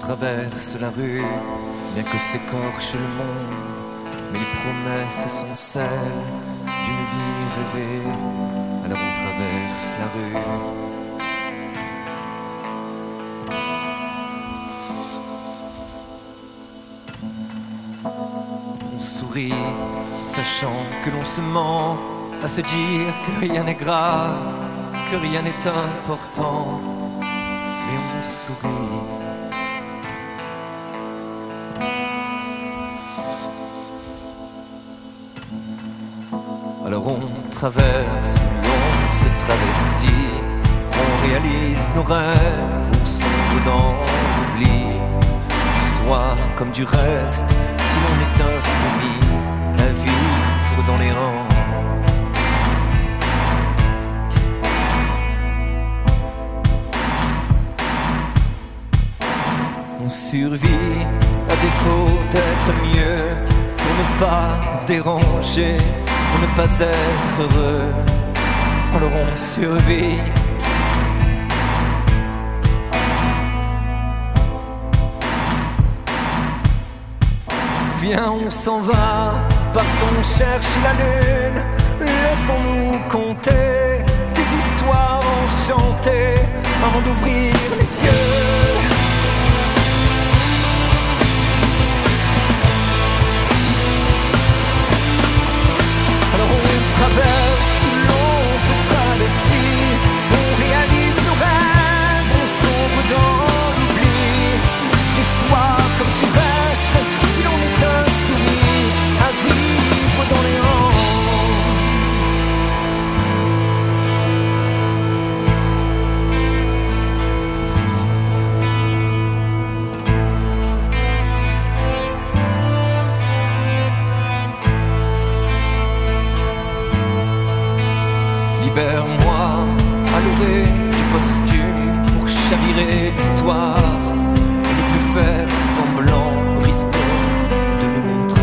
traverse la rue, bien que s'écorche le monde, mais les promesses sont celles d'une vie rêvée. Alors on traverse la rue. On sourit, sachant que l'on se ment, à se dire que rien n'est grave, que rien n'est important, mais on sourit. Alors on traverse, on se travestit, on réalise nos rêves, on sombre dans l'oubli, du soi comme du reste, si l'on est insoumis à vivre dans les rangs. On survit à défaut d'être mieux, pour ne pas déranger, pour ne pas être heureux. Alors on survit. Viens, on s'en va, partons chercher la lune, laissons-nous compter des histoires enchantées avant d'ouvrir les yeux. Alors on traverse, l'on se travestit, on réalise nos rêves, on sombre dans l'oubli, du soi comme du reste, si l'on est insoumis à vivre dans les rangs. Libère-moi à l'orée du posthume pour chavirer l'histoire et ne plus faire semblant, risquons de nous montrer.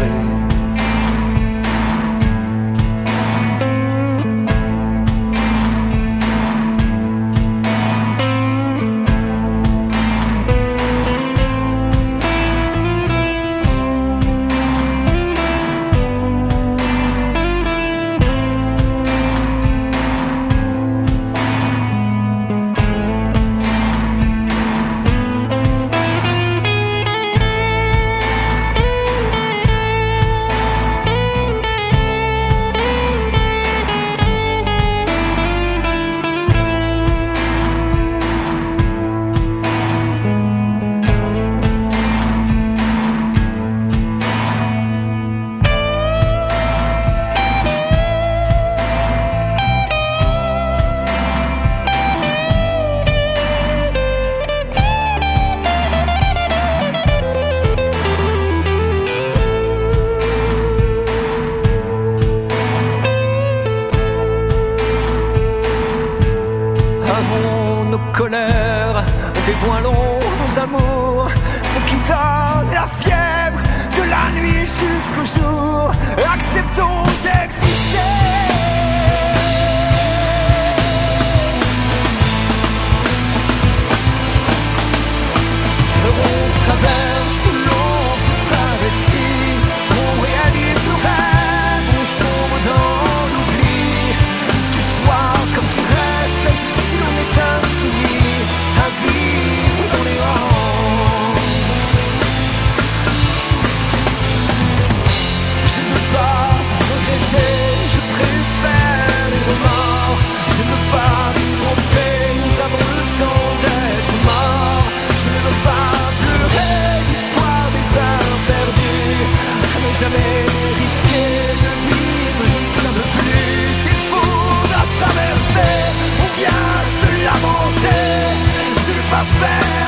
Avons nos colères, dévoilons nos amours, ce qui donne la fièvre de la nuit jusqu'au jour. Acceptons d'exister. On traverse, l'on se travestit, on réalise nos rêves, on sombre dans l'oubli, du soi comme du reste, si l'on est insoumis à vivre dans les rangs. Je ne veux pas regretter, je préfère les remords. Je ne veux pas vivre en paix, nous avons le temps d'être morts. Je ne veux pas pleurer l'histoire des heures perdues, mais jamais risquer de vivre juste un peu plus. Il faudra traverser ou bien se lamenter de ne pas faire